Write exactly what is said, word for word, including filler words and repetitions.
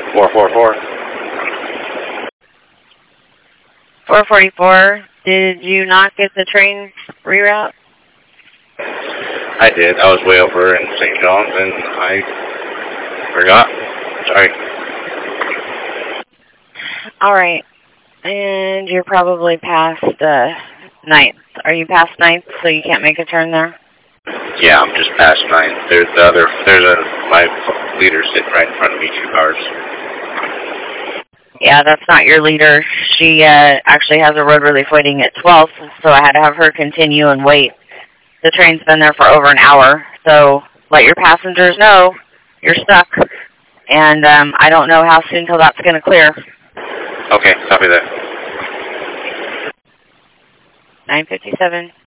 four four four. four forty-four, did you not get the train reroute? I did. I was way over in Saint John's and I forgot. Sorry. All right. And you're probably past uh, ninth. Are you past ninth so you can't make a turn there? Yeah, I'm just past ninth. There's the other, there's a, my leader sitting right in front of me, two cars. Yeah, that's not your leader. She uh, actually has a road relief waiting at twelve, so I had to have her continue and wait. The train's been there for over an hour, so let your passengers know you're stuck. And um, I don't know how soon till that's going to clear. Okay, copy that. nine fifty-seven.